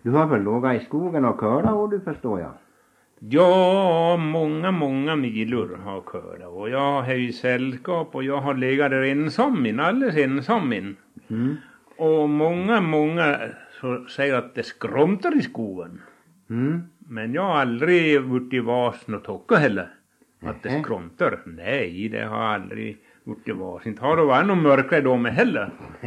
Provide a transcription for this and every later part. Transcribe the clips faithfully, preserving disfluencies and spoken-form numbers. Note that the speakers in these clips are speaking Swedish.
Du har väl lågat i skogen och köra, och du förstår jag. Ja, många, många milor har köra. Och jag har ju sällskap och jag har legat där ensam min, alldeles ensam min. Mm. Och många, många så säger att det skromtar i skogen. Mm. Men jag har aldrig varit i vasen och tocka heller. Att det skromtar. Nej, det har jag aldrig varit i vasen. Inte har det varit någon mörkare då med heller.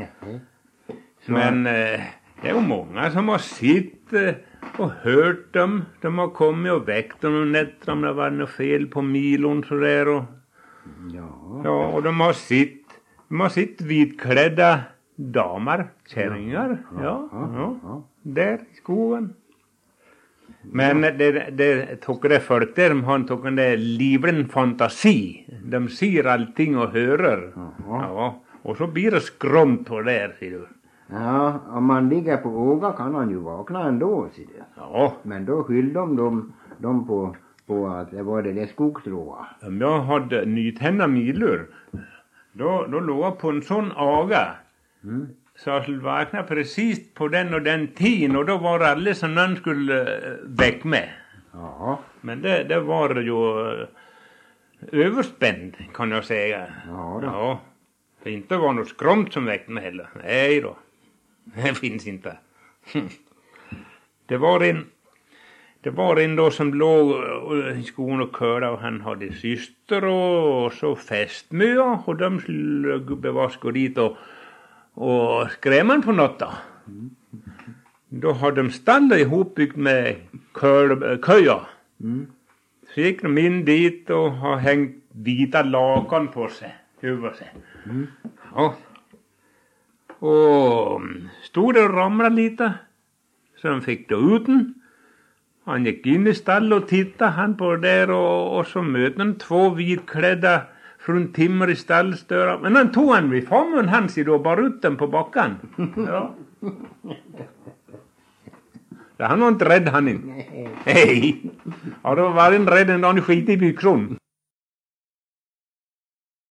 Men eh, det är ju många som har sitt eh, och hört dem. De har kommit och väckt dem och nätter om det var något fel på milon sådär. Och, Ja. ja, och de har sitt, de har sitt vitklädda damer, kärringar. Ja, ja, ja, ja. Där i skogen. Men det, det tycker det folk där, de har inte en där livren fantasi. De ser allting och hörer. Ja, och så blir det skromt på där, ser du. Ja, om man ligger på öga kan han ju vakna ändå, ser du. Ja. Men då skyller de dem, dem på, på att det var det där skogsråa. Om jag hade nytända milor, då, då låg jag på en sån aga. Mm. Så jag skulle vakna precis på den och den tiden, och då var det alldeles som någon skulle väck med. Ja. Men det, det var ju överspänd, kan jag säga. Ja, då. Ja. Det inte var något skromt som väckte mig heller. Nej då. Det finns inte. Det var en det var en då som låg i skogen och körde, och han hade syster och, och så fästmö, och de skulle gubbevask gå dit och och skrämman på något då. Då hade de stallet ihopbyggt med köja. Mm. Så gick de in dit och har hängt vita lakan på sig. Över sig. Mm. Ja. Och stod det och ramlade lite. Så de fick då ut den. Han gick in i stallet och tittade han på det där, och, och så mötte han två vitklädda från timmer i stallstöra. Men han tog han vid famnen hans då, bara ut den på backen. Ja. Han var inte rädd han inte. Nej. Ja, då var han rädd en dag i skit i byxon.